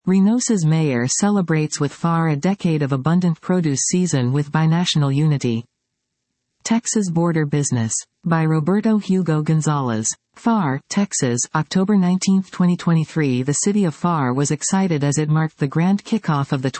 Reynosa's mayor celebrates with FAR a decade of abundant produce season with binational unity. Texas Border Business. By Roberto Hugo Gonzalez. FAR, Texas, October 19, 2023. The city of FAR was excited as it marked the grand kickoff of the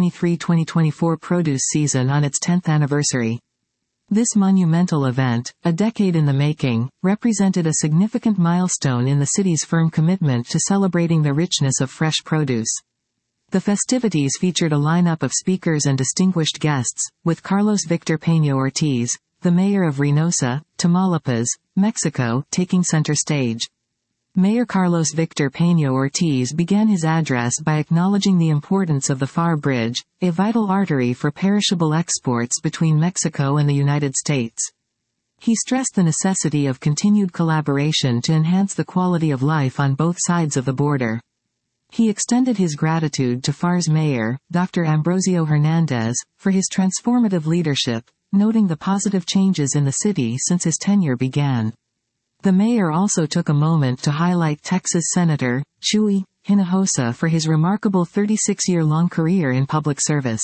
2023-2024 produce season on its 10th anniversary. This monumental event, a decade in the making, represented a significant milestone in the city's firm commitment to celebrating the richness of fresh produce. The festivities featured a lineup of speakers and distinguished guests, with Carlos Victor Peña Ortiz, the mayor of Reynosa, Tamaulipas, Mexico, taking center stage. Mayor Carlos Victor Peña Ortiz began his address by acknowledging the importance of the FAR Bridge, a vital artery for perishable exports between Mexico and the United States. He stressed the necessity of continued collaboration to enhance the quality of life on both sides of the border. He extended his gratitude to FAR's mayor, Dr. Ambrosio Hernandez, for his transformative leadership, noting the positive changes in the city since his tenure began. The mayor also took a moment to highlight Texas Senator Chuy Hinojosa for his remarkable 36-year-long career in public service.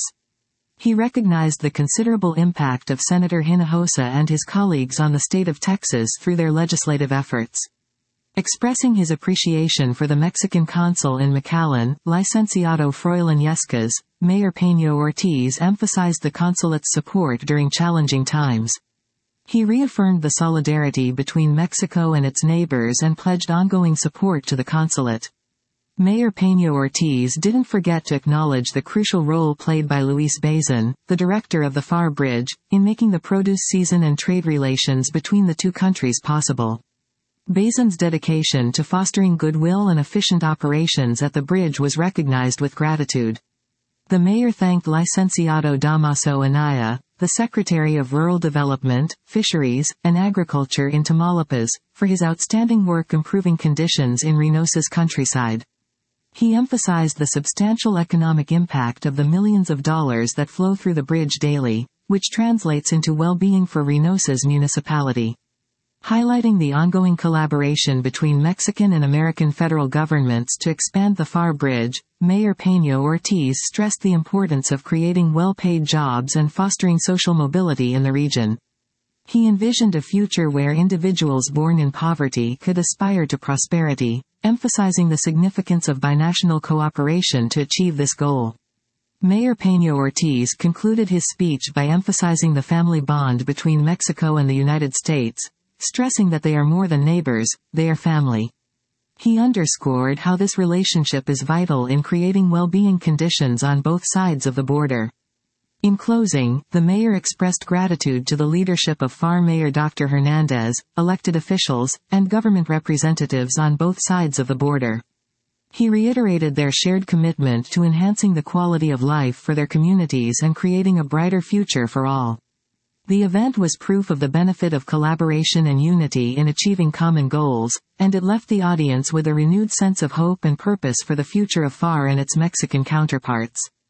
He recognized the considerable impact of Senator Hinojosa and his colleagues on the state of Texas through their legislative efforts. Expressing his appreciation for the Mexican consul in McAllen, Licenciado Froilan Yescas, Mayor Peña Ortiz emphasized the consulate's support during challenging times. He reaffirmed the solidarity between Mexico and its neighbors and pledged ongoing support to the consulate. Mayor Peña Ortiz didn't forget to acknowledge the crucial role played by Luis Bazan, the director of the FAR Bridge, in making the produce season and trade relations between the two countries possible. Bazan's dedication to fostering goodwill and efficient operations at the bridge was recognized with gratitude. The mayor thanked Licenciado Damaso Anaya, the Secretary of Rural Development, Fisheries, and Agriculture in Tamaulipas, for his outstanding work improving conditions in Reynosa's countryside. He emphasized the substantial economic impact of the millions of dollars that flow through the bridge daily, which translates into well-being for Reynosa's municipality. Highlighting the ongoing collaboration between Mexican and American federal governments to expand the FAR Bridge, Mayor Peña Ortiz stressed the importance of creating well-paid jobs and fostering social mobility in the region. He envisioned a future where individuals born in poverty could aspire to prosperity, emphasizing the significance of binational cooperation to achieve this goal. Mayor Peña Ortiz concluded his speech by emphasizing the family bond between Mexico and the United States, stressing that they are more than neighbors, they are family. He underscored how this relationship is vital in creating well-being conditions on both sides of the border. In closing, the mayor expressed gratitude to the leadership of FAR Mayor Dr. Hernandez, elected officials, and government representatives on both sides of the border. He reiterated their shared commitment to enhancing the quality of life for their communities and creating a brighter future for all. The event was proof of the benefit of collaboration and unity in achieving common goals, and it left the audience with a renewed sense of hope and purpose for the future of FAR and its Mexican counterparts.